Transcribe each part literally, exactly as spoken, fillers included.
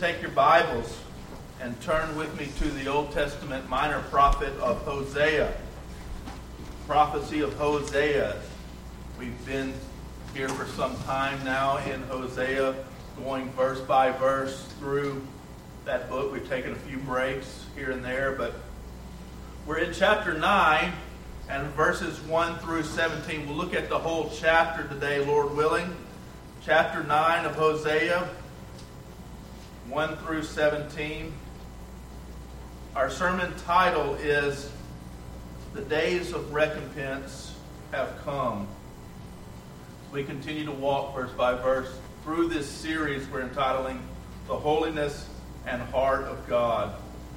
Take your Bibles and turn with me to the Old Testament minor prophet of Hosea. Prophecy of Hosea. We've been here for some time now in Hosea, going verse by verse through that book. We've taken a few breaks here and there, but we're in chapter nine and verses one through seventeen. We'll look at the whole chapter today, Lord willing. Chapter nine of Hosea, one through seventeen. Our sermon title is The Days of Recompense Have Come. We continue to walk verse by verse through this series we're entitling The Holiness and Heart of God.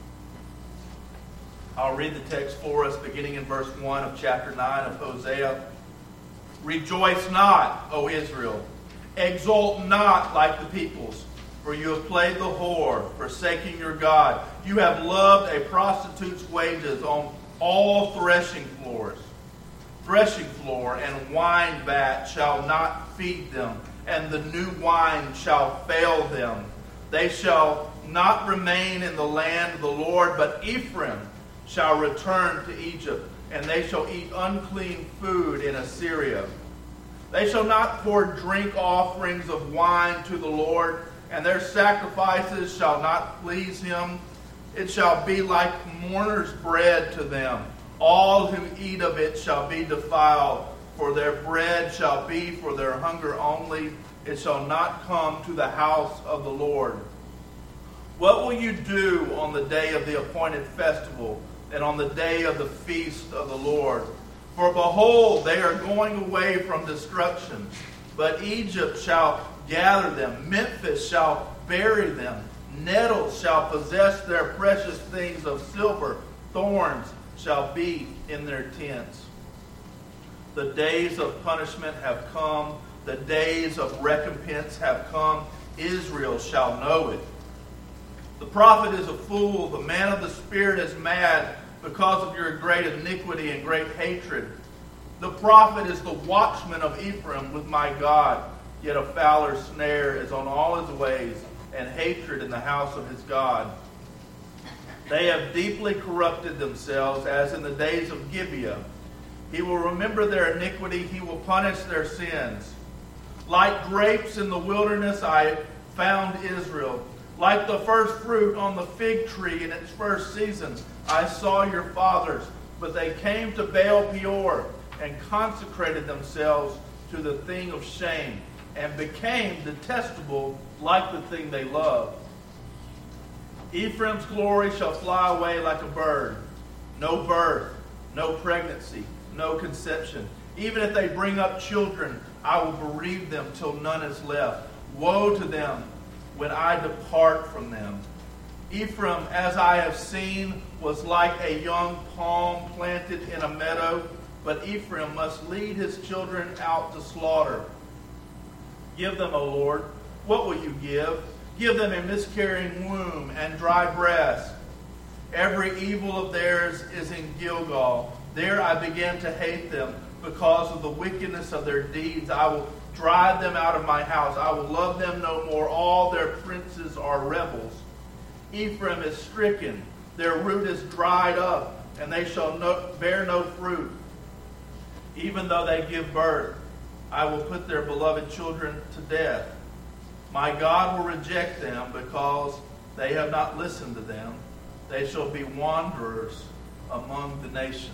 I'll read the text for us beginning in verse one of chapter nine of Hosea. Rejoice not, O Israel. Exult not like the peoples. For you have played the whore, forsaking your God. You have loved a prostitute's wages on all threshing floors. Threshing floor and wine vat shall not feed them, and the new wine shall fail them. They shall not remain in the land of the Lord, but Ephraim shall return to Egypt, and they shall eat unclean food in Assyria. They shall not pour drink offerings of wine to the Lord, and their sacrifices shall not please him. It shall be like mourner's bread to them. All who eat of it shall be defiled, for their bread shall be for their hunger only. It shall not come to the house of the Lord. What will you do on the day of the appointed festival, and on the day of the feast of the Lord? For behold, they are going away from destruction, but Egypt shall gather them. Memphis shall bury them. Nettles shall possess their precious things of silver. Thorns shall be in their tents. The days of punishment have come. The days of recompense have come. Israel shall know it. The prophet is a fool. The man of the Spirit is mad because of your great iniquity and great hatred. The prophet is the watchman of Ephraim with my God. Yet a fowler snare is on all his ways, and hatred in the house of his God. They have deeply corrupted themselves, as in the days of Gibeah. He will remember their iniquity, he will punish their sins. Like grapes in the wilderness I found Israel. Like the first fruit on the fig tree in its first season, I saw your fathers, but they came to Baal Peor and consecrated themselves to the thing of shame, and became detestable like the thing they loved. Ephraim's glory shall fly away like a bird. No birth, no pregnancy, no conception. Even if they bring up children, I will bereave them till none is left. Woe to them when I depart from them. Ephraim, as I have seen, was like a young palm planted in a meadow, but Ephraim must lead his children out to slaughter. Give them, O Lord, what will you give? Give them a miscarrying womb and dry breast. Every evil of theirs is in Gilgal. There I began to hate them because of the wickedness of their deeds. I will drive them out of my house. I will love them no more. All their princes are rebels. Ephraim is stricken. Their root is dried up, and they shall no, bear no fruit. Even though they give birth, I will put their beloved children to death. My God will reject them because they have not listened to them. They shall be wanderers among the nations.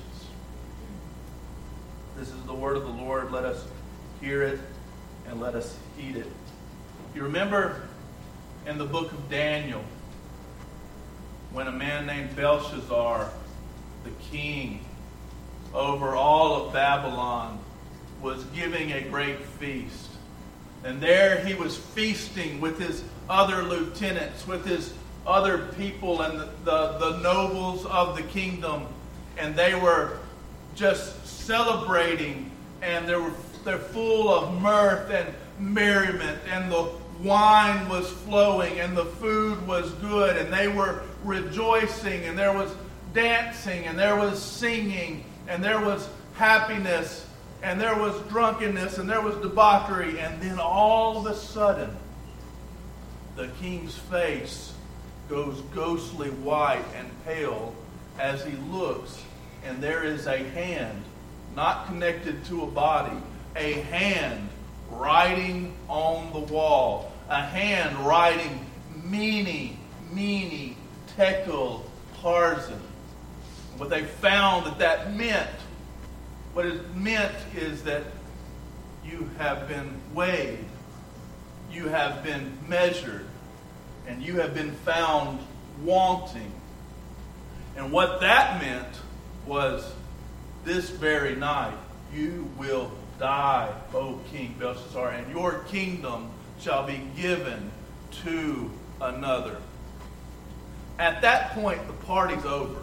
This is the word of the Lord. Let us hear it and let us heed it. You remember in the book of Daniel, when a man named Belshazzar, the king over all of Babylon, was giving a great feast. And there he was feasting with his other lieutenants, with his other people and the, the, the nobles of the kingdom. And they were just celebrating, and they were, they're full of mirth and merriment, and the wine was flowing, and the food was good, and they were rejoicing, and there was dancing, and there was singing, and there was happiness, and there was drunkenness, and there was debauchery. And then all of a sudden, the king's face goes ghostly white and pale as he looks, and there is a hand, not connected to a body, a hand writing on the wall, a hand writing Mene, Mene, Tekel, Parsin. What they found that that meant, what it meant is that you have been weighed, you have been measured, and you have been found wanting. And what that meant was, this very night you will die, O King Belshazzar, and your kingdom shall be given to another. At that point, the party's over.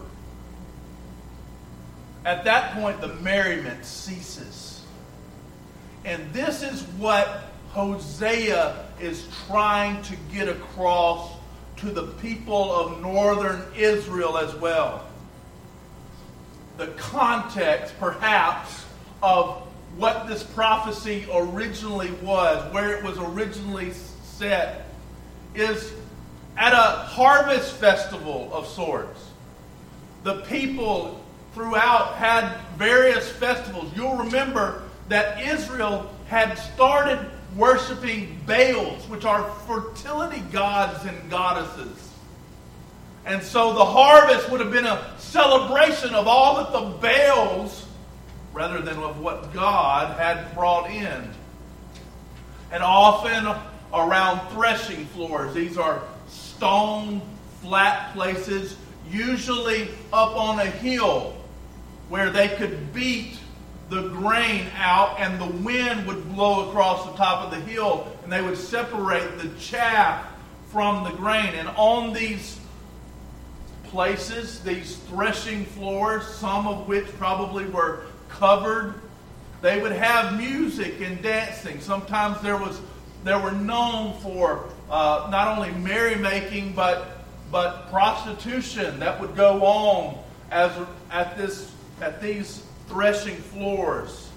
At that point, the merriment ceases. And this is what Hosea is trying to get across to the people of northern Israel as well. The context, perhaps, of what this prophecy originally was, where it was originally set, is at a harvest festival of sorts. The people throughout had various festivals. You'll remember that Israel had started worshiping Baals, which are fertility gods and goddesses. And so the harvest would have been a celebration of all that the Baals, rather than of what God had brought in. And often around threshing floors, these are stone, flat places, usually up on a hill, where they could beat the grain out and the wind would blow across the top of the hill and they would separate the chaff from the grain. And on these places, these threshing floors, some of which probably were covered, they would have music and dancing. Sometimes there was they were known for uh, not only merrymaking but but prostitution that would go on as at this at these threshing floors.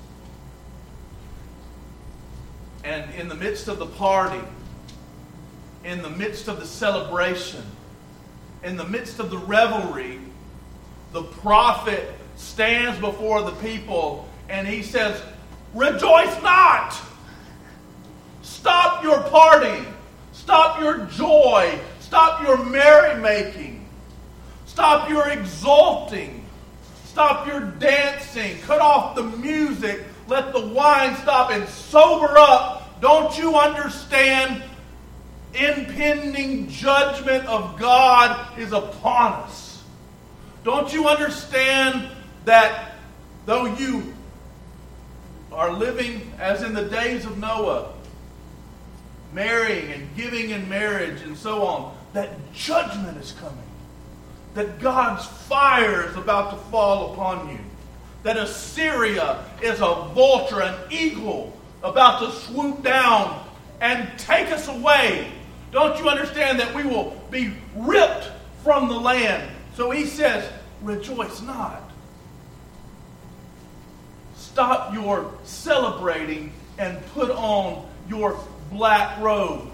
And in the midst of the party, in the midst of the celebration, in the midst of the revelry, the prophet stands before the people and he says, "Rejoice not! Stop your party! Stop your joy! Stop your merrymaking! Stop your exulting! Stop your dancing! Cut off the music! Let the wine stop and sober up! Don't you understand? Impending judgment of God is upon us. Don't you understand that though you are living as in the days of Noah, marrying and giving in marriage and so on, that judgment is coming. That God's fire is about to fall upon you. That Assyria is a vulture, an eagle, about to swoop down and take us away. Don't you understand that we will be ripped from the land? So he says, rejoice not. Stop your celebrating and put on your black robes.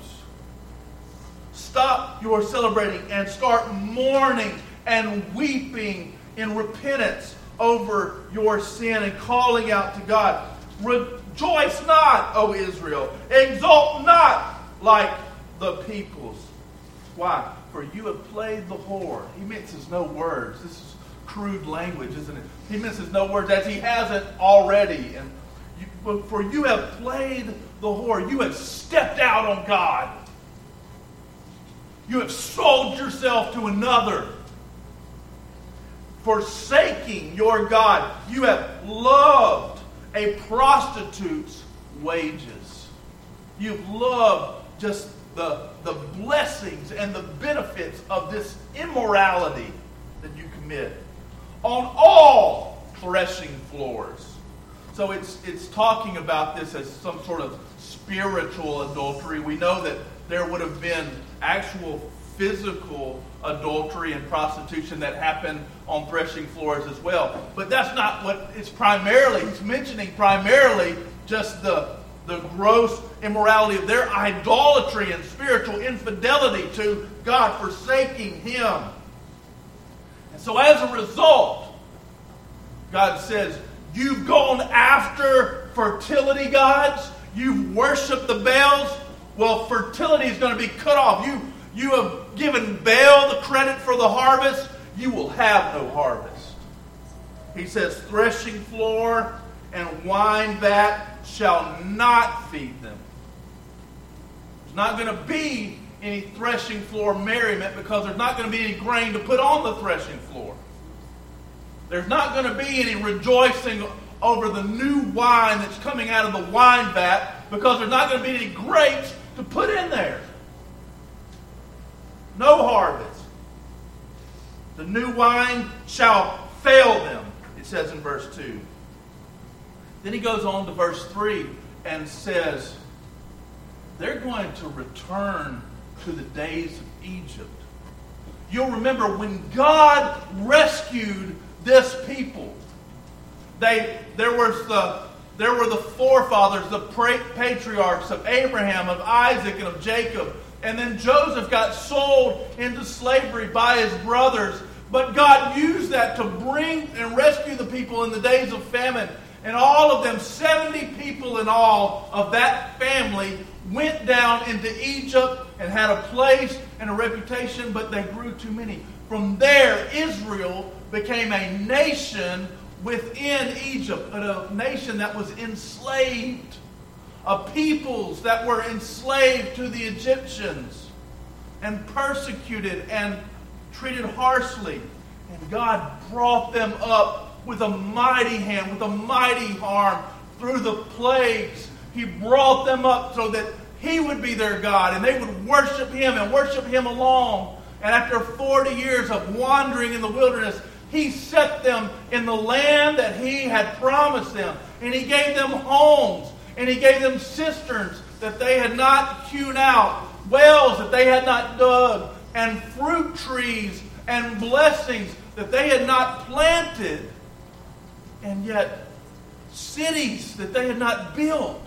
Stop your celebrating and start mourning and weeping in repentance over your sin and calling out to God. Rejoice not, O Israel. Exult not like the peoples. Why? For you have played the whore. He minces no words. This is crude language, isn't it? He minces no words as he hasn't already. And you, for you have played the whore. You have stepped out on God. You have sold yourself to another. Forsaking your God. You have loved a prostitute's wages. You've loved just the, the blessings and the benefits of this immorality that you commit on all threshing floors. So it's it's talking about this as some sort of spiritual adultery. We know that there would have been actual physical adultery and prostitution that happened on threshing floors as well. But that's not what it's primarily. He's mentioning primarily just the the gross immorality of their idolatry and spiritual infidelity to God, forsaking Him. And so as a result, God says, you've gone after fertility gods. You've worshipped the Baals. Well, fertility is going to be cut off. You, you have given Baal the credit for the harvest. You will have no harvest. He says, threshing floor and wine vat shall not feed them. There's not going to be any threshing floor merriment because there's not going to be any grain to put on the threshing floor. There's not going to be any rejoicing over the new wine that's coming out of the wine vat because there's not going to be any grapes to put in there. No harvest. The new wine shall fail them, it says in verse two. Then he goes on to verse three and says, they're going to return to the days of Egypt. You'll remember when God rescued this people, they there was the there were the forefathers, the patriarchs of Abraham, of Isaac, and of Jacob. And then Joseph got sold into slavery by his brothers. But God used that to bring and rescue the people in the days of famine. And all of them, seventy people in all of that family, went down into Egypt and had a place and a reputation, but they grew too many. From there, Israel became a nation within Egypt, a nation that was enslaved, a peoples that were enslaved to the Egyptians and persecuted and treated harshly. And God brought them up with a mighty hand, with a mighty arm, through the plagues. He brought them up so that He would be their God, and they would worship Him and worship Him alone. And after forty years of wandering in the wilderness, He set them in the land that He had promised them. And He gave them homes, and He gave them cisterns that they had not hewn out, wells that they had not dug, and fruit trees and blessings that they had not planted, and yet cities that they had not built.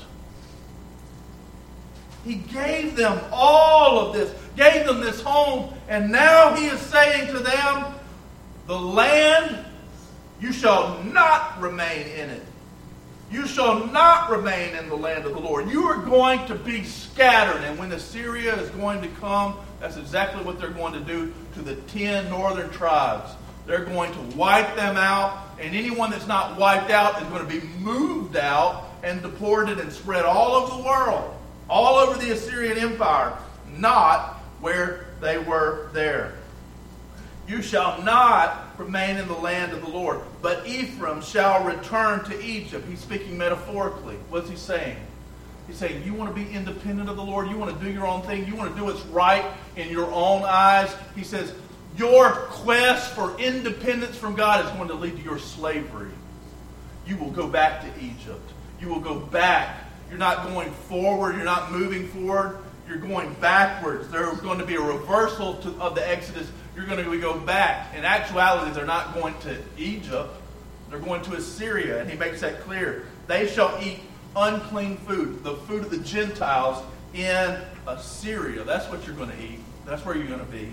He gave them all of this, gave them this home, and now He is saying to them, the land, you shall not remain in it. You shall not remain in the land of the Lord. You are going to be scattered. And when Assyria is going to come, that's exactly what they're going to do to the ten northern tribes. They're going to wipe them out. And anyone that's not wiped out is going to be moved out and deported and spread all over the world. All over the Assyrian Empire. Not where they were there. You shall not remain in the land of the Lord, but Ephraim shall return to Egypt. He's speaking metaphorically. What's he saying? He's saying, you want to be independent of the Lord? You want to do your own thing? You want to do what's right in your own eyes? He says, your quest for independence from God is going to lead to your slavery. You will go back to Egypt. You will go back. You're not going forward. You're not moving forward. You're going backwards. There's going to be a reversal to, of the Exodus. You're going to go back. In actuality, they're not going to Egypt. They're going to Assyria. And he makes that clear. They shall eat unclean food, the food of the Gentiles in Assyria. That's what you're going to eat. That's where you're going to be.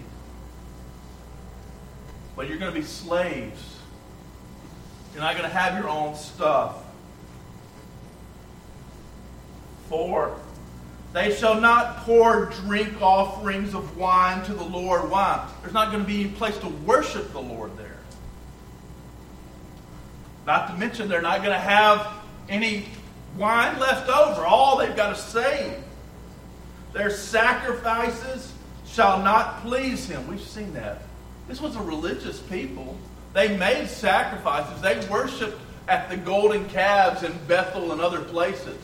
But you're going to be slaves. You're not going to have your own stuff. Four, they shall not pour drink offerings of wine to the Lord. Why? There's not going to be any place to worship the Lord there. Not to mention they're not going to have any wine left over. All they've got to save. Their sacrifices shall not please Him. We've seen that. This was a religious people. They made sacrifices. They worshipped at the golden calves in Bethel and other places.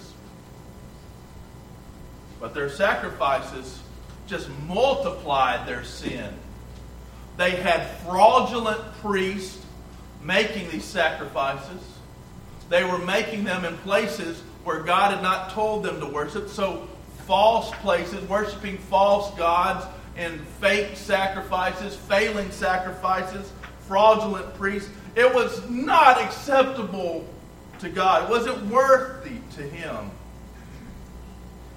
But their sacrifices just multiplied their sin. They had fraudulent priests making these sacrifices. They were making them in places where God had not told them to worship. So false places, worshiping false gods and fake sacrifices, failing sacrifices, fraudulent priests. It was not acceptable to God. It wasn't worthy to Him.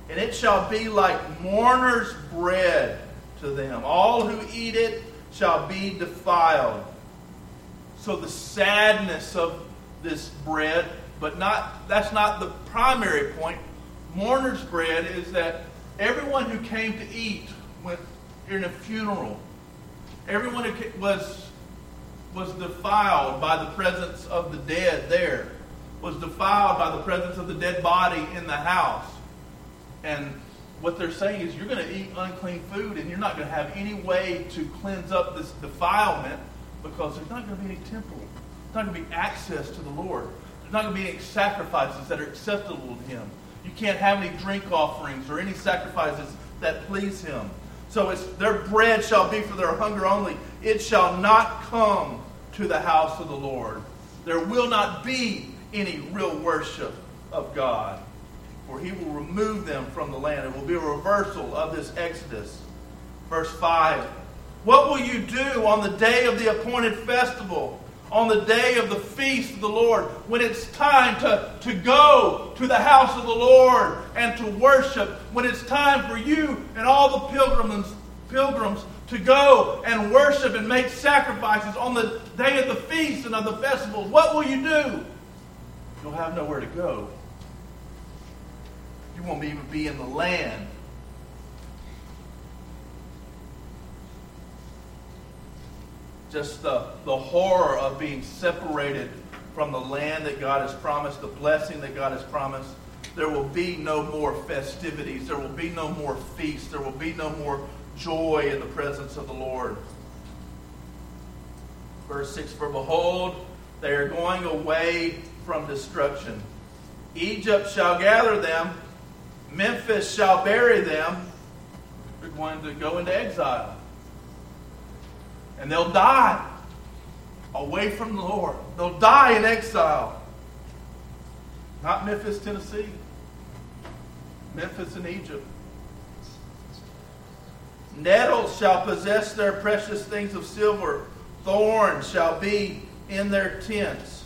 and it shall be like mourner's bread to them. All who eat it shall be defiled. So the sadness of this bread, but not that's not the primary point. Mourner's bread is that everyone who came to eat went in a funeral. Everyone who was was defiled by the presence of the dead there. Was defiled by the presence of the dead body in the house. And what they're saying is you're going to eat unclean food and you're not going to have any way to cleanse up this defilement because there's not going to be any temple. There's not going to be access to the Lord. There's not going to be any sacrifices that are acceptable to Him. You can't have any drink offerings or any sacrifices that please Him. So it's their bread shall be for their hunger only. It shall not come to the house of the Lord. There will not be any real worship of God, for He will remove them from the land. It will be a reversal of this Exodus. Verse five. What will you do on the day of the appointed festival, on the day of the feast of the Lord, when it's time to, to go to the house of the Lord and to worship, when it's time for you and all the pilgrims, pilgrims to go and worship and make sacrifices on the day of the feast and of the festivals? What will you do? You'll have nowhere to go. You won't even be in the land. Just the, the horror of being separated from the land that God has promised, the blessing that God has promised. There will be no more festivities. There will be no more feasts. There will be no more joy in the presence of the Lord. Verse six, for behold, they are going away from destruction. Egypt shall gather them. Memphis shall bury them. They're going to go into exile. And they'll die away from the Lord. They'll die in exile. Not Memphis, Tennessee. Memphis in Egypt. Nettles shall possess their precious things of silver. Thorns shall be in their tents.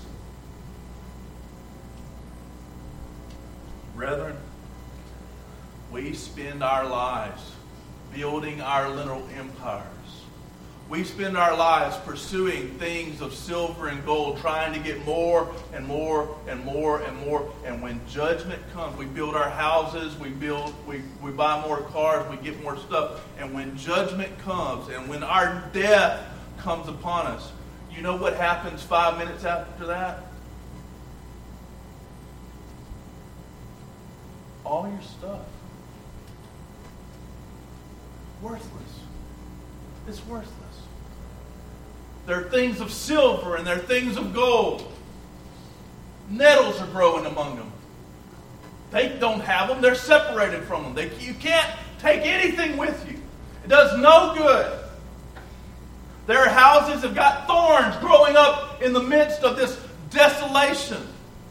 Brethren, we spend our lives building our little empires. We spend our lives pursuing things of silver and gold, trying to get more and more and more and more. And when judgment comes, we build our houses, we build, we, we buy more cars, we get more stuff. And when judgment comes, and when our death comes upon us, you know what happens five minutes after that? All your stuff. Worthless. It's worthless. There are things of silver and there are things of gold. Nettles are growing among them. They don't have them. They're separated from them. They, you can't take anything with you. It does no good. Their houses have got thorns growing up in the midst of this desolation.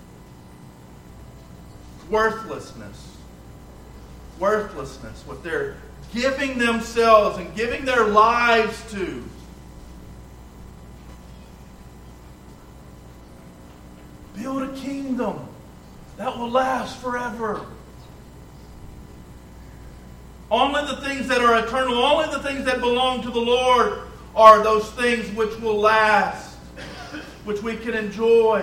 Worthlessness. Worthlessness. What they're giving themselves and giving their lives to. Build a kingdom that will last forever. Only the things that are eternal, only the things that belong to the Lord are those things which will last, which we can enjoy.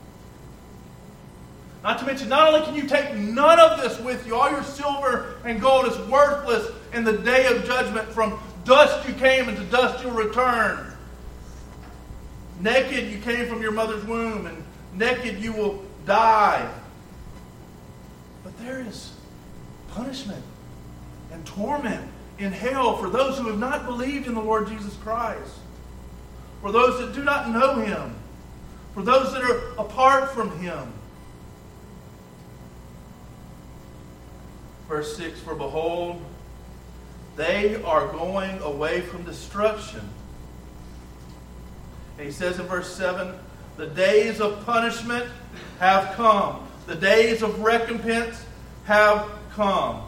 Not to mention, not only can you take none of this with you, all your silver and gold is worthless in the day of judgment. From dust you came, and to dust you'll return. Naked you came from your mother's womb, and naked you will die. But there is punishment and torment in hell for those who have not believed in the Lord Jesus Christ. For those that do not know Him. For those that are apart from Him. Verse six, for behold, they are going away from destruction. And he says in verse seven, the days of punishment have come. The days of recompense have come.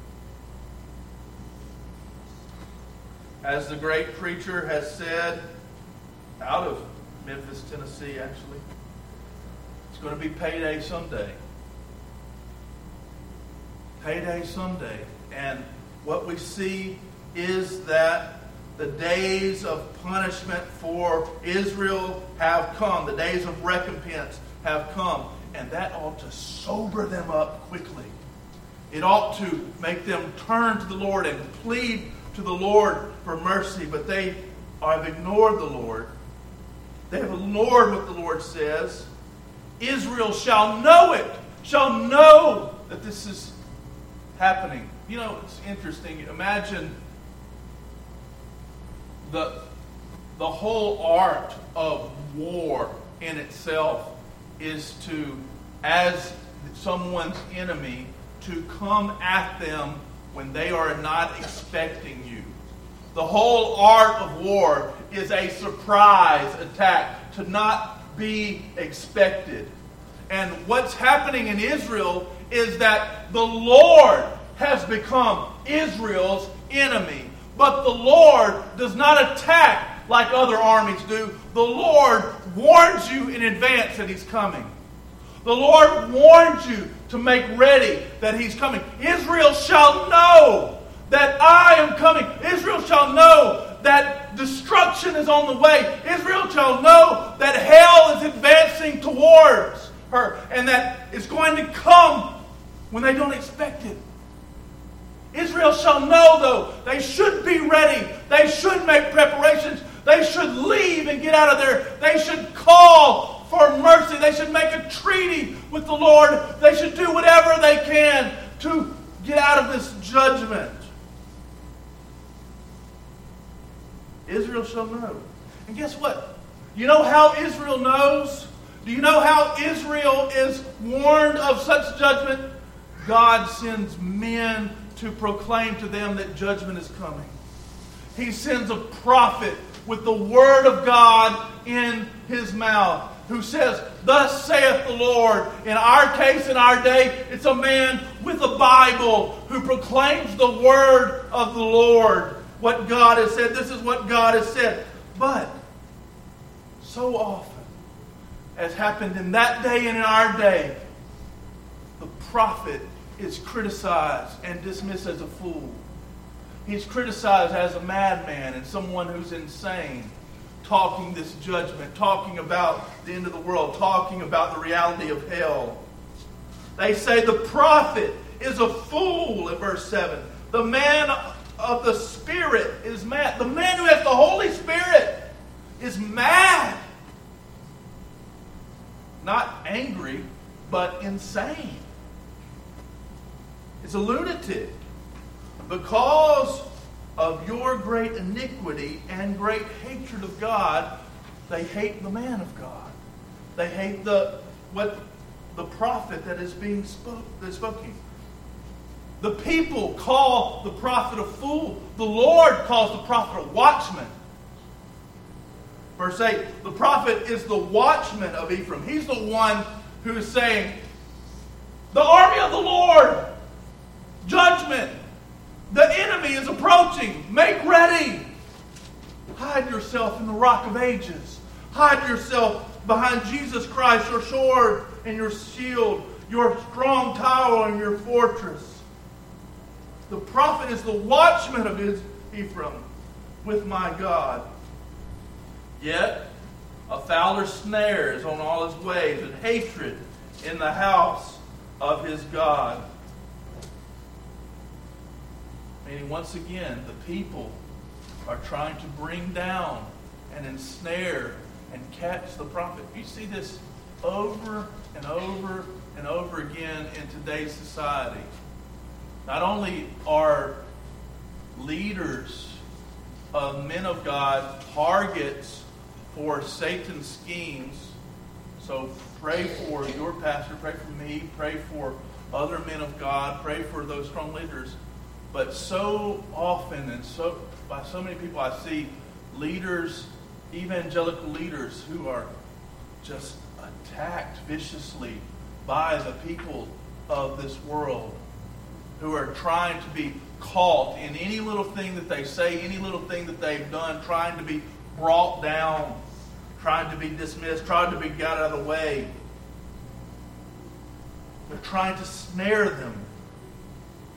As the great preacher has said, out of Memphis, Tennessee, actually, it's going to be payday someday. payday someday. And what we see is that the days of punishment for Israel have come. The days of recompense have come. And that ought to sober them up quickly. It ought to make them turn to the Lord and plead to the Lord for mercy. But they have ignored the Lord. They have ignored what the Lord says. Israel shall know it, shall know that this is happening. You know, it's interesting. Imagine the, the whole art of war in itself is to, as someone's enemy, to come at them when they are not expecting you. The whole art of war is a surprise attack, to not be expected. And what's happening in Israel is that the Lord has become Israel's enemy. But the Lord does not attack like other armies do. The Lord warns you in advance that He's coming. The Lord warns you to make ready that He's coming. Israel shall know that I am coming. Israel shall know that destruction is on the way. Israel shall know that hell is advancing towards her and that it's going to come when they don't expect it. Israel shall know, though, they should be ready. They should make preparations. They should leave and get out of there. They should call for mercy. They should make a treaty with the Lord. They should do whatever they can to get out of this judgment. Israel shall know. And guess what? You know how Israel knows? Do you know how Israel is warned of such judgment? God sends men to proclaim to them that judgment is coming. He sends a prophet with the word of God in his mouth who says, "Thus saith the Lord." In our case, in our day, it's a man with a Bible who proclaims the word of the Lord. What God has said. This is what God has said. But so often, as happened in that day and in our day, the prophet is criticized and dismissed as a fool. He's criticized as a madman and someone who's insane, talking this judgment, talking about the end of the world, talking about the reality of hell. They say the prophet is a fool in verse seven. The man of the Spirit is mad. The man who has the Holy Spirit is mad. Not angry, but insane. It's a lunatic. Because of your great iniquity and great hatred of God, they hate the man of God. They hate the what the prophet that is being spoke, that is spoken. The people call the prophet a fool. The Lord calls the prophet a watchman. Verse eight, the prophet is the watchman of Ephraim. He's the one who is saying, the army of the Lord, judgment, the enemy is approaching. Make ready. Hide yourself in the rock of ages. Hide yourself behind Jesus Christ, your sword and your shield, your strong tower and your fortress. The prophet is the watchman of his Ephraim with my God. Yet a fowler snares on all his ways, and hatred in the house of his God. Meaning, once again, the people are trying to bring down and ensnare and catch the prophet. You see this over and over and over again in today's society. Not only are leaders of men of God targets for Satan's schemes, so pray for your pastor, pray for me, pray for other men of God, pray for those strong leaders. But so often and so by so many people I see leaders, evangelical leaders, who are just attacked viciously by the people of this world, who are trying to be caught in any little thing that they say, any little thing that they've done, trying to be brought down, trying to be dismissed, trying to be got out of the way. They're trying to snare them.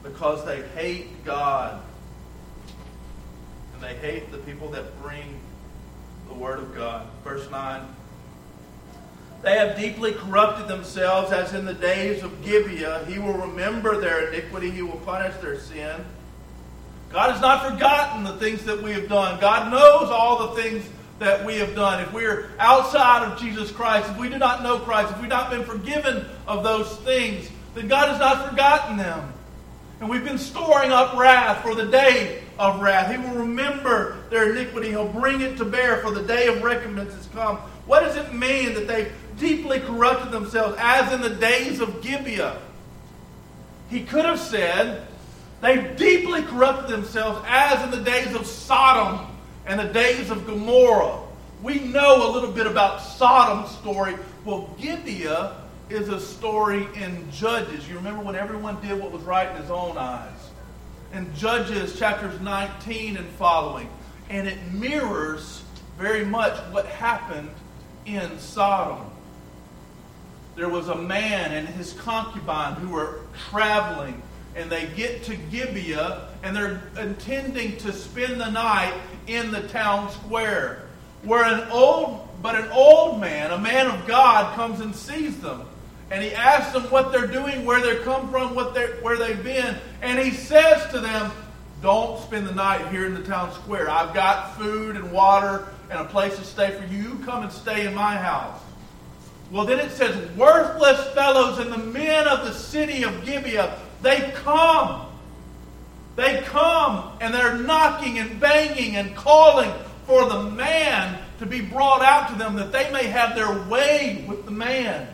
because they hate God. And they hate the people that bring the Word of God. Verse nine. They have deeply corrupted themselves as in the days of Gibeah. He will remember their iniquity. He will punish their sin. God has not forgotten the things that we have done. God knows all the things that we have done. If we're outside of Jesus Christ, if we do not know Christ, if we've not been forgiven of those things, then God has not forgotten them. And we've been storing up wrath for the day of wrath. He will remember their iniquity. He'll bring it to bear for the day of recompense has come. What does it mean that they've deeply corrupted themselves as in the days of Gibeah? He could have said, they've deeply corrupted themselves as in the days of Sodom and the days of Gomorrah. We know a little bit about Sodom's story. Well, Gibeah is a story in Judges. You remember when everyone did what was right in his own eyes. In Judges chapters nineteen and following. And it mirrors very much what happened in Sodom. There was a man and his concubine who were traveling. And they get to Gibeah, and they're intending to spend the night in the town square. Where an old, but an old man, a man of God, comes and sees them. And he asks them what they're doing, where they come from, what they're, where they've been. And he says to them, don't spend the night here in the town square. I've got food and water and a place to stay for you. You come and stay in my house. Well, then it says, worthless fellows and the men of the city of Gibeah, they come. They come and they're knocking and banging and calling for the man to be brought out to them that they may have their way with the man.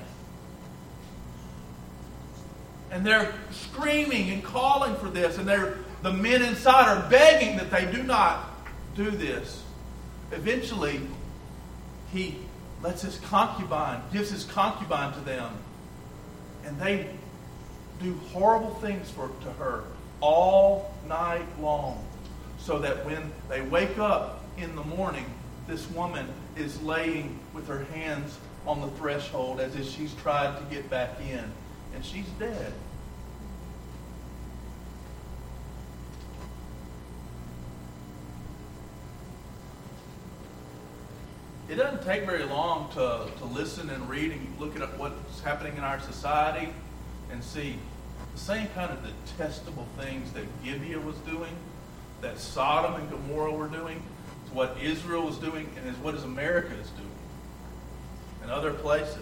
And they're screaming and calling for this. And they're, the men inside are begging that they do not do this. Eventually, he lets his concubine, gives his concubine to them. And they do horrible things for to her all night long. So that when they wake up in the morning, this woman is laying with her hands on the threshold as if she's tried to get back in. And she's dead. It doesn't take very long to, to listen and read and look at what's happening in our society and see the same kind of detestable things that Gibeah was doing, that Sodom and Gomorrah were doing, is what Israel was doing, and is what is America is doing, and other places.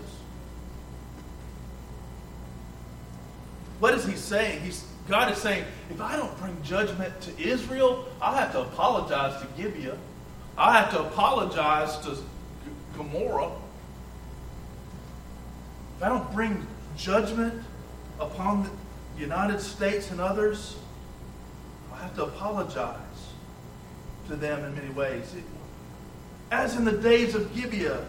What is he saying? He's, God is saying, if I don't bring judgment to Israel, I'll have to apologize to Gibeah. I'll have to apologize to Gomorrah. If I don't bring judgment upon the United States and others, I'll have to apologize to them in many ways. As in the days of Gibeah,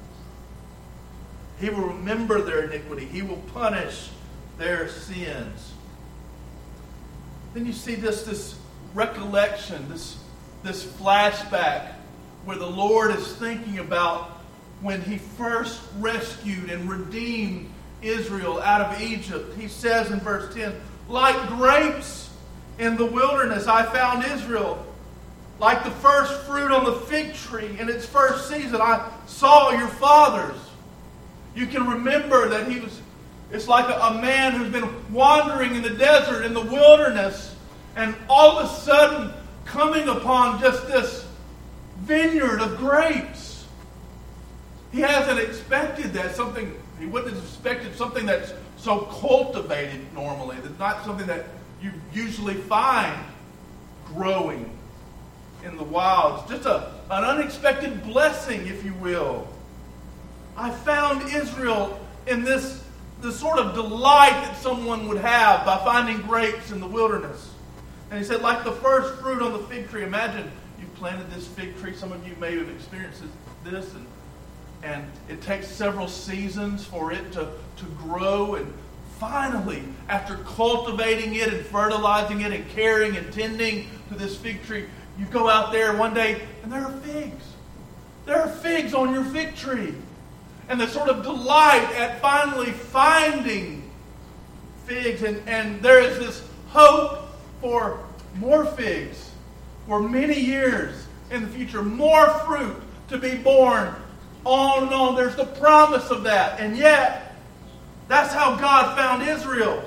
he will remember their iniquity. He will punish their sins. Then you see this, this recollection, this, this flashback where the Lord is thinking about when he first rescued and redeemed Israel out of Egypt. He says in verse ten, like grapes in the wilderness I found Israel. Like the first fruit on the fig tree in its first season I saw your fathers. You can remember that he was, it's like a, a man who's been wandering in the desert, in the wilderness, and all of a sudden coming upon just this vineyard of grapes. He hasn't expected that. Something he wouldn't have expected something that's so cultivated normally. That's not something that you usually find growing in the wild. It's just a, an unexpected blessing, if you will. I found Israel in this, this sort of delight that someone would have by finding grapes in the wilderness. And he said, like the first fruit on the fig tree. Imagine you planted this fig tree. Some of you may have experienced this. And, and it takes several seasons for it to, to grow. And finally, after cultivating it and fertilizing it and caring and tending to this fig tree, you go out there one day and there are figs. There are figs on your fig tree. And the sort of delight at finally finding figs. And, and there is this hope for more figs for many years in the future, more fruit to be born, on and on. There's the promise of that. And yet, that's how God found Israel.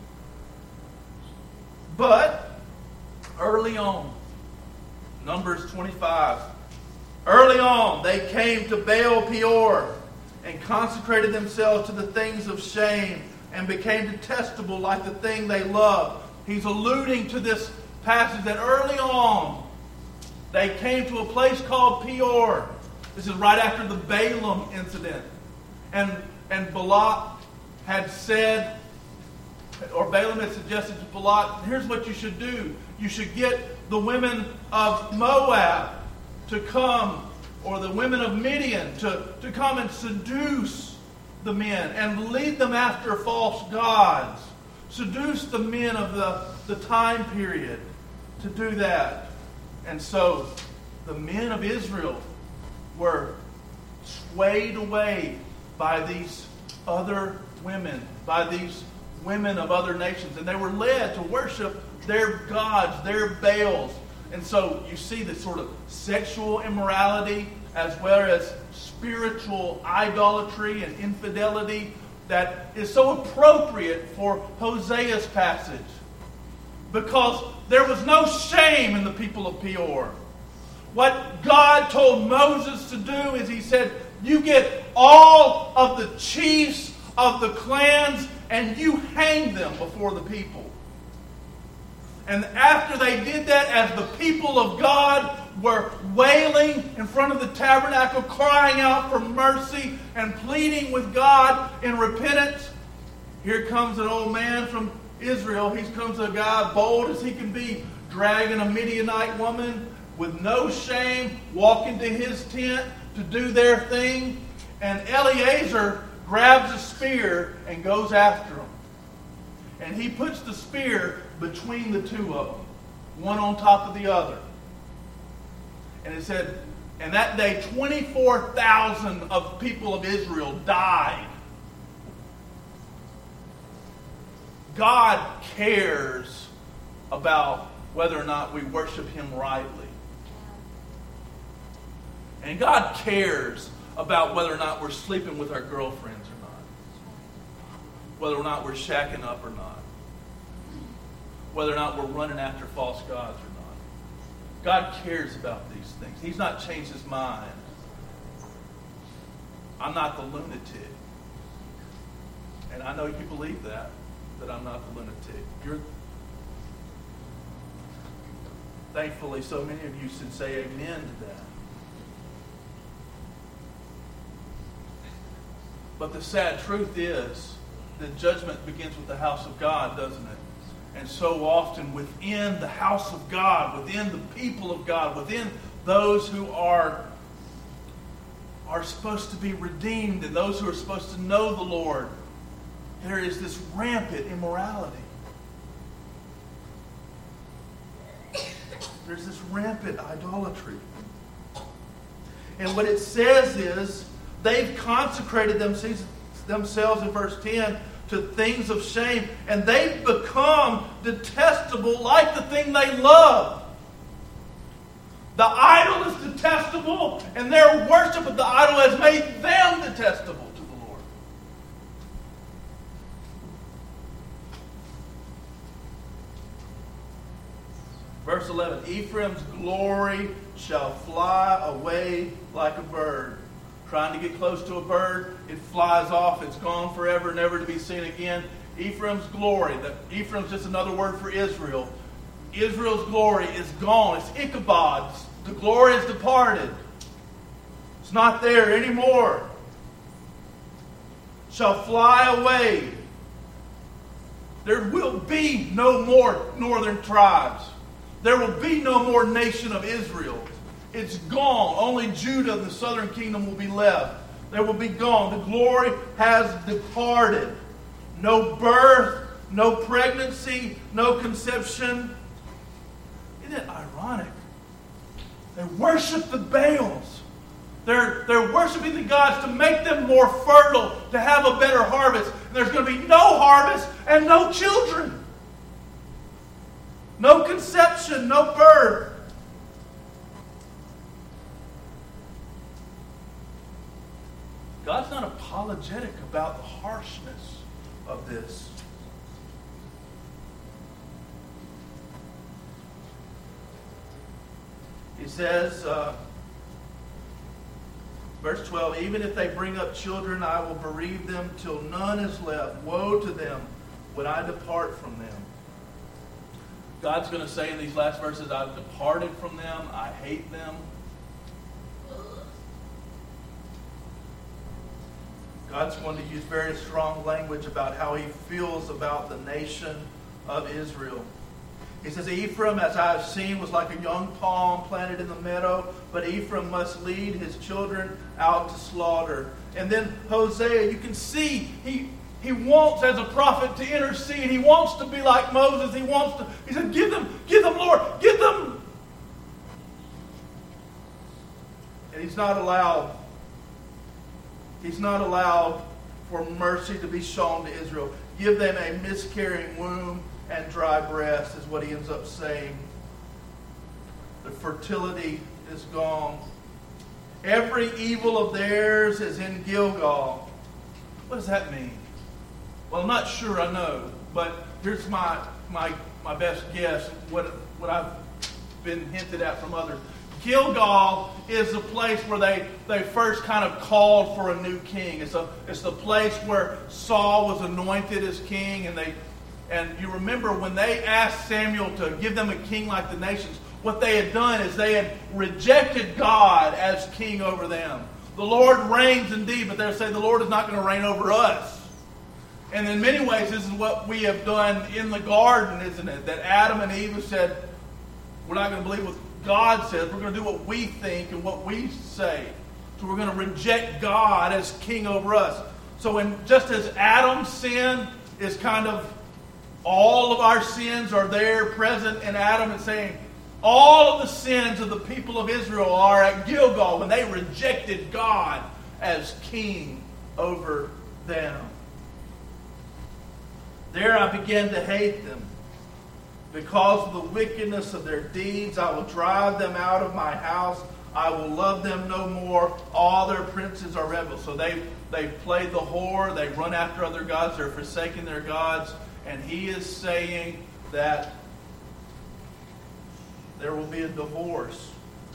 But early on, Numbers twenty-five, early on they came to Baal Peor and consecrated themselves to the things of shame and became detestable like the thing they loved. He's alluding to this passage that early on they came to a place called Peor. This is right after the Balaam incident. And, and Balak had said, or Balaam had suggested to Balak, here's what you should do. You should get the women of Moab to come, or the women of Midian to, to come and seduce the men and lead them after false gods. Seduce the men of the, the time period to do that. And so the men of Israel were swayed away by these other women, by these women of other nations. And they were led to worship their gods, their Baals. And so you see this sort of sexual immorality as well as spiritual idolatry and infidelity that is so appropriate for Hosea's passage. Because there was no shame in the people of Peor. What God told Moses to do is he said, you get all of the chiefs of the clans and you hang them before the people. And after they did that, as the people of God were wailing in front of the tabernacle, crying out for mercy and pleading with God in repentance, here comes an old man from Israel. He comes a guy bold as he can be, dragging a Midianite woman with no shame, walking to his tent to do their thing. And Eleazar grabs a spear and goes after him. And he puts the spear between the two of them, one on top of the other. And it said, and that day twenty-four thousand of people of Israel died. God cares about whether or not we worship Him rightly. And God cares about whether or not we're sleeping with our girlfriends or not. Whether or not we're shacking up or not. Whether or not we're running after false gods or not. God cares about these things. He's not changed His mind. I'm not the lunatic. And I know you believe that, that I'm not the lunatic. You're, thankfully, so many of you should say amen to that. But the sad truth is that judgment begins with the house of God, doesn't it? And so often within the house of God, within the people of God, within those who are, are supposed to be redeemed and those who are supposed to know the Lord, there is this rampant immorality. There's this rampant idolatry. And what it says is, they've consecrated themselves in verse ten to things of shame, and they've become detestable like the thing they love. The idol is detestable, and their worship of the idol has made them detestable to the Lord. Verse eleven, Ephraim's glory shall fly away like a bird. Trying to get close to a bird, it flies off. It's gone forever, never to be seen again. Ephraim's glory. That Ephraim's just another word for Israel. Israel's glory is gone. It's Ichabod. The glory is departed. It's not there anymore. Shall fly away. There will be no more northern tribes. There will be no more nation of Israel. It's gone. Only Judah, the southern kingdom, will be left. They will be gone. The glory has departed. No birth, no pregnancy, no conception. Isn't it ironic? They worship the Baals. They're, they're worshiping the gods to make them more fertile, to have a better harvest. And there's going to be no harvest and no children. No conception, no birth. God's not apologetic about the harshness of this. He says, uh, verse twelve, even if they bring up children, I will bereave them till none is left. Woe to them when I depart from them. God's going to say in these last verses, I've departed from them. I hate them. God's going to use very strong language about how he feels about the nation of Israel. He says, Ephraim, as I have seen, was like a young palm planted in the meadow, but Ephraim must lead his children out to slaughter. And then Hosea, you can see he he wants, as a prophet, to intercede. He wants to be like Moses. He wants to, he said, give them, give them, Lord, give them. And he's not allowed, he's not allowed for mercy to be shown to Israel. Give them a miscarrying womb and dry breast, is what he ends up saying. The fertility is gone. Every evil of theirs is in Gilgal. What does that mean? Well, I'm not sure I know, but here's my my my best guess, what what I've been hinted at from others. Gilgal is the place where they, they first kind of called for a new king. It's a it's the place where Saul was anointed as king, and they and you remember when they asked Samuel to give them a king like the nations, what they had done is they had rejected God as king over them. The Lord reigns indeed, but they'll say the Lord is not going to reign over us. And in many ways, this is what we have done in the garden, isn't it? That Adam and Eve have said, we're not going to believe what God says. We're going to do what we think and what we say. So we're going to reject God as king over us. So when, just as Adam's sin is kind of, all of our sins are there present in Adam, and saying, all of the sins of the people of Israel are at Gilgal when they rejected God as king over them. There I began to hate them. Because of the wickedness of their deeds, I will drive them out of my house. I will love them no more. All their princes are rebels. So they've, they've played the whore. They've run after other gods. They're forsaking their gods. And he is saying that there will be a divorce.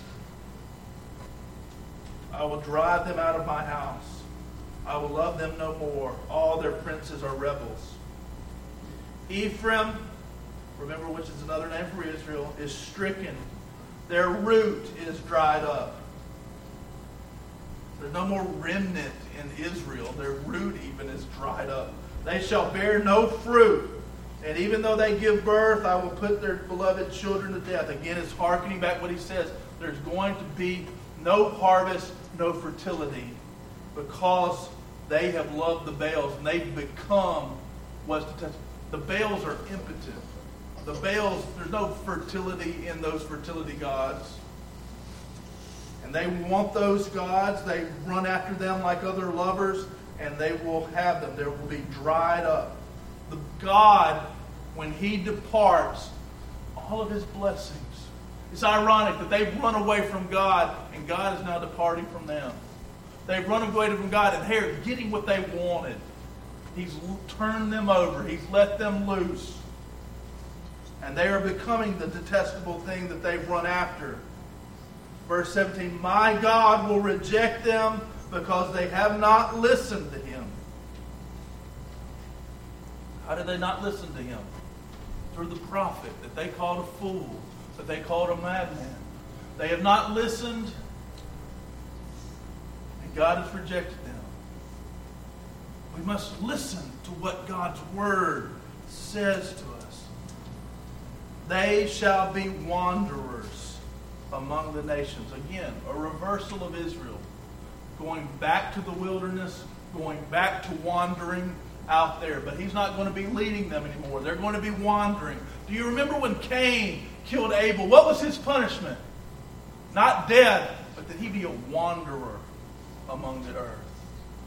I will drive them out of my house. I will love them no more. All their princes are rebels. Ephraim, remember, which is another name for Israel, is stricken. Their root is dried up. There's no more remnant in Israel. Their root even is dried up. They shall bear no fruit. And even though they give birth, I will put their beloved children to death. Again, it's hearkening back what he says. There's going to be no harvest, no fertility, because they have loved the Baals, and they've become what's the test. The Baals are impotent. The Baals, there's no fertility in those fertility gods. And they want those gods. They run after them like other lovers, and they will have them. They will be dried up. The God, when he departs, all of his blessings. It's ironic that they've run away from God, and God is now departing from them. They've run away from God, and they're getting what they wanted. He's turned them over. He's let them loose. And they are becoming the detestable thing that they've run after. Verse seventeen, my God will reject them because they have not listened to him. How did they not listen to him? Through the prophet that they called a fool, that they called a madman. They have not listened, and God has rejected them. We must listen to what God's word says to us. They shall be wanderers among the nations. Again, a reversal of Israel. Going back to the wilderness, going back to wandering out there. But he's not going to be leading them anymore. They're going to be wandering. Do you remember when Cain killed Abel? What was his punishment? Not death, but that he be a wanderer among the earth.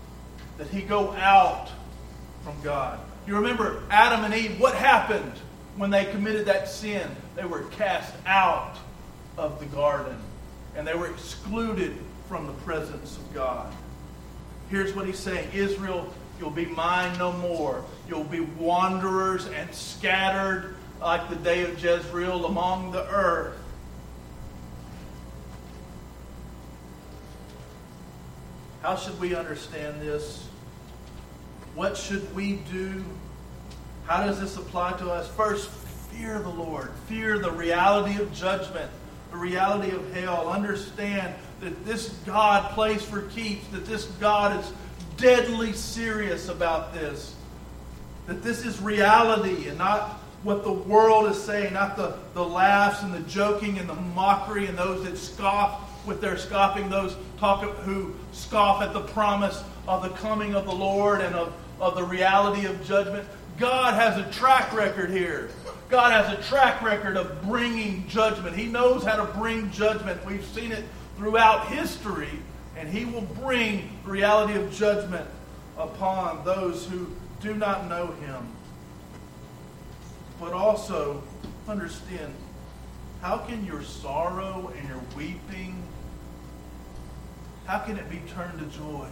That he go out from God. You remember Adam and Eve, what happened when they committed that sin, they were cast out of the garden. And they were excluded from the presence of God. Here's what he's saying. Israel, you'll be mine no more. You'll be wanderers and scattered like the day of Jezreel among the earth. How should we understand this? What should we do? How does this apply to us? First, fear the Lord. Fear the reality of judgment, the reality of hell. Understand that this God plays for keeps, that this God is deadly serious about this. That this is reality and not what the world is saying, not the, the laughs and the joking and the mockery and those that scoff with their scoffing, those talk of, who scoff at the promise of the coming of the Lord and of, of the reality of judgment. God has a track record here. God has a track record of bringing judgment. He knows how to bring judgment. We've seen it throughout history, and He will bring the reality of judgment upon those who do not know Him. But also, understand, how can your sorrow and your weeping, how can it be turned to joy?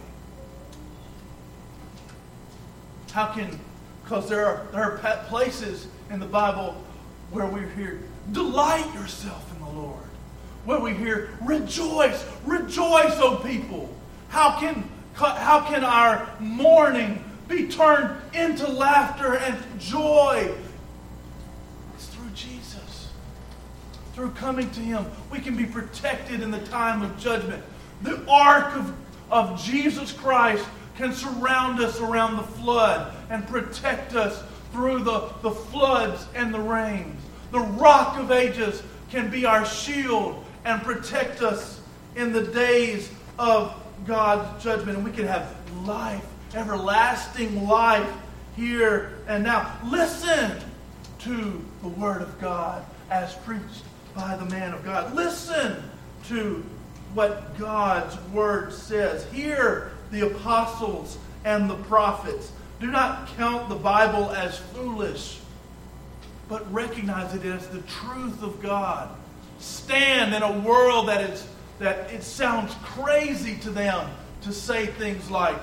How can, because there are, there are places in the Bible where we hear, delight yourself in the Lord. Where we hear, rejoice, rejoice, O people. How can, how can our mourning be turned into laughter and joy? It's through Jesus. Through coming to Him, we can be protected in the time of judgment. The ark of, of Jesus Christ can surround us around the flood and protect us through the, the floods and the rains. The rock of ages can be our shield and protect us in the days of God's judgment. And we can have life, everlasting life here and now. Listen to the Word of God as preached by the man of God. Listen to what God's Word says. Hear the apostles and the prophets. Do not count the Bible as foolish, but recognize it as the truth of God. Stand in a world that is that it sounds crazy to them to say things like,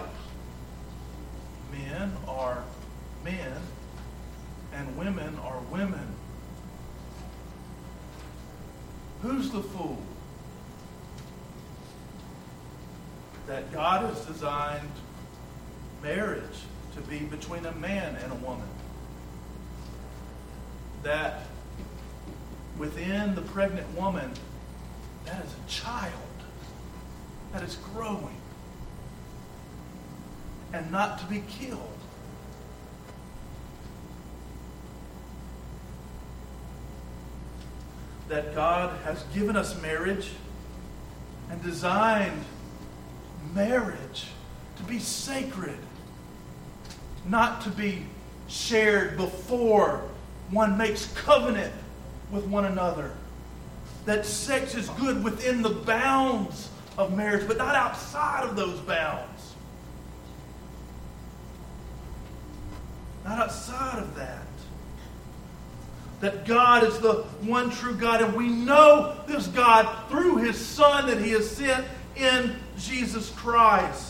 men are men and women are women. Who's the fool? That God has designed marriage to be between a man and a woman. That within the pregnant woman, that is a child that is growing and not to be killed. That God has given us marriage and designed marriage to be sacred, not to be shared before one makes covenant with one another. That sex is good within the bounds of marriage, but not outside of those bounds. Not outside of that. That God is the one true God, and we know this God through His Son that He has sent in Jesus Christ.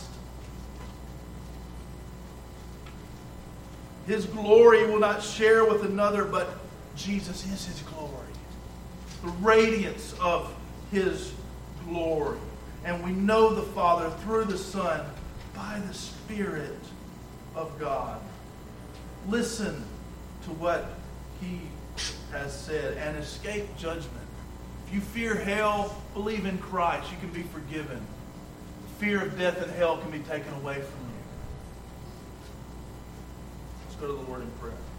His glory will not share with another, but Jesus is His glory. The radiance of His glory. And we know the Father through the Son by the Spirit of God. Listen to what He has said and escape judgment. If you fear hell, believe in Christ. You can be forgiven. The fear of death and hell can be taken away from you. Let's go to the Lord in prayer.